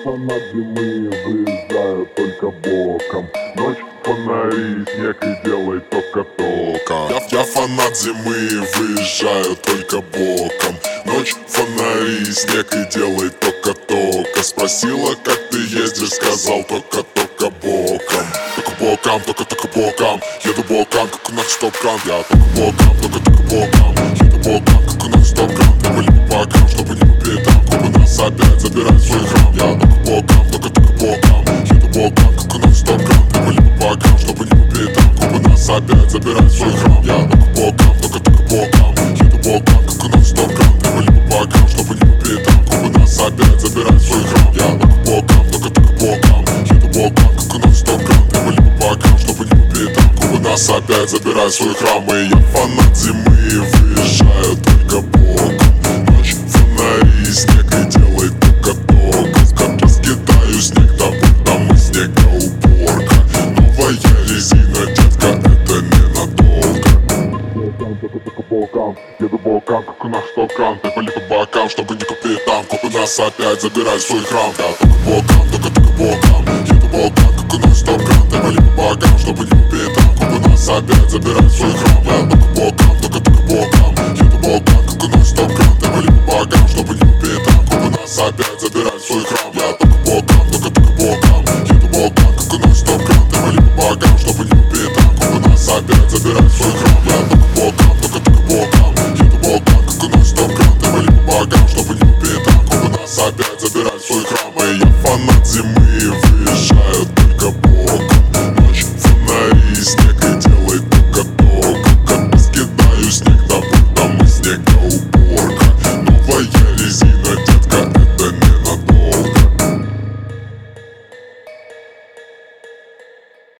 фанат зимы, выезжаю только боком. Ночь, фонари, снег и делай тока-тока. Я фанат зимы, выезжаю только боком. Ночь, фонари, снег и делай тока-тока. Спросила, как ты ездишь, сказал тока-тока боком. Тока боком, тока-тока боком. Еду боком, как у нас стоп-кран. Я тока боком, тока-тока боком. Еду боком, как у нас стоп-кран. Давай по бокам, чтобы не по пятам. Кубы нас опять забирает свой храм. Я тока боком, тока-тока боком. Еду боком, как у нас стоп-кран. Давай по бокам, чтобы не по пятам. Кубы нас опять забирает свой храм. Я тока боком, тока-тока боком. Еду боком, как у нас стоп-кран. Давай по бокам, чтобы не по пятам. Кубы нас опять забирает свой храм. Я тока боком, тока-тока боком. Еду боком, как у нас стоп-кран. Давай по бокам, чтобы не по пятам. Кубы нас опять забирает свой храм. И я фанат зимы, выезжаю только боком. Ночь, фонари, снег и делай тока-тока. Раскидаю снег, да будто мы снегоуборка. Новая резина, детка, это ненадолго. Тока-тока боком, еду боком, как у нас стоп-кран. Припали по бокам, чтобы не купить там. Кубы нас опять забирают свой храм. Я тока боком, тока-тока боком. Еду боком, как у нас стоп-кран. Припали по бокам, чтобы не купить там. Кубы нас опять забирают свой храм. Я тока боком, тока-тока боком. Еду боком, как у нас стоп-кран. Припали по бокам, чтобы не купить там. Кубы нас опять